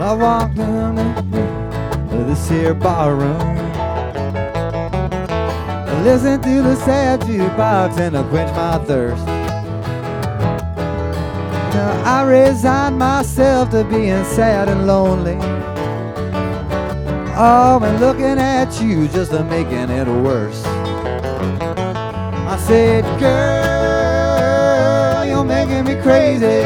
I walked in to this here barroom, listen to the sad jukebox and to quench my thirst. Now I resigned myself to being sad and lonely. Oh, and looking at you just to making it worse. I said, girl, you're making me crazy.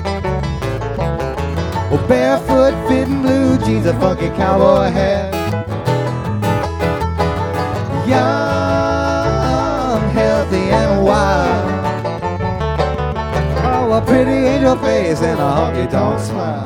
Oh, barefoot fitting blue jeans, a funky cowboy hat. Young, healthy and wild. Oh, a pretty angel face and a honky-tonk smile.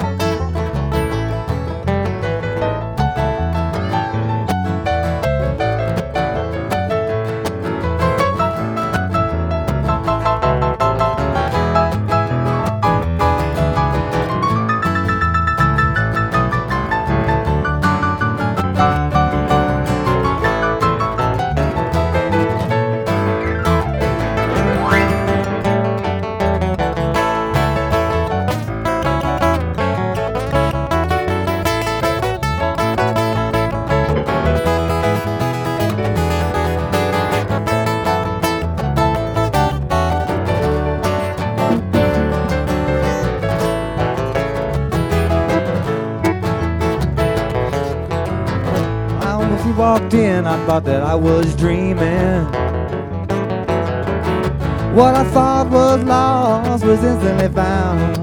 She walked in, I thought that I was dreaming. What I thought was lost was instantly found.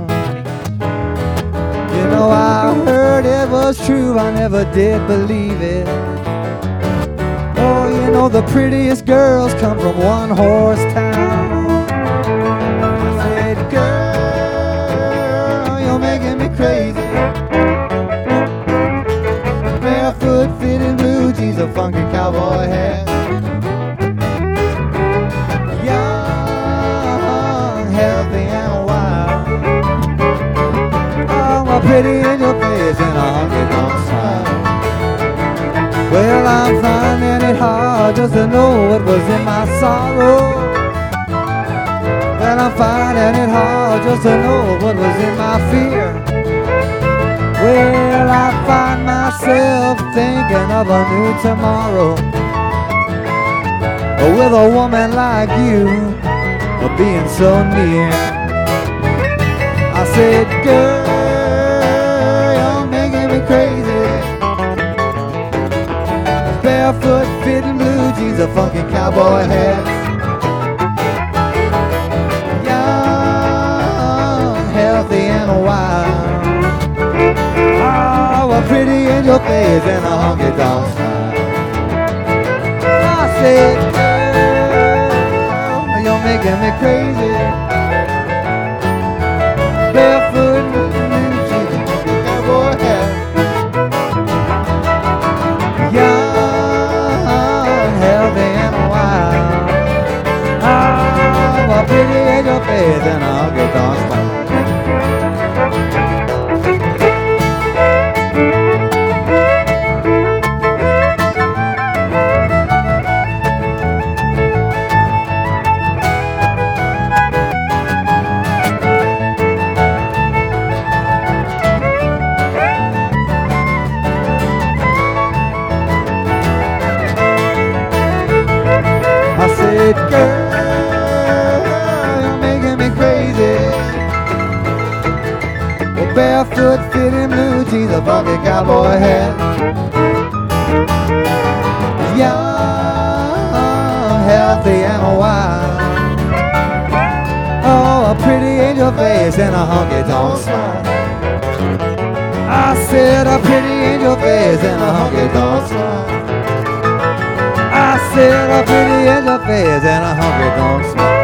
You know, I heard it was true, I never did believe it. Oh, you know, the prettiest girls come from one horse town. I said, girl, you're making me crazy. Barefoot fitting blue jeans, a funky cowboy hat. Young, healthy and wild. Oh, a pretty angel face and a honky-tonk smile. Well, I'm finding it hard just to know what was in my sorrow. Well, I'm finding it hard just to know what was in my fear. Well, I find myself thinking of a new tomorrow, with a woman like you being so near. I said, girl, you're making me crazy. Barefoot fitting blue jeans, a funky cowboy hat. Young, healthy and wild. Oh, a pretty angel face and a honky-tonk smile. I said, girl, you're making me crazy. Barefoot blue jeans, cowboy hat. Young, healthy and wild. Oh, a pretty angel face and a honky-tonk smile. Girl, you're making me crazy. Well, barefoot fitting blue jeans, a funky cowboy hat. Young, healthy and wild. Oh, a pretty angel face and a honky-tonk smile. I said a pretty angel face and a honky-tonk smile. I said a pretty angel face and a honky-tonk smile.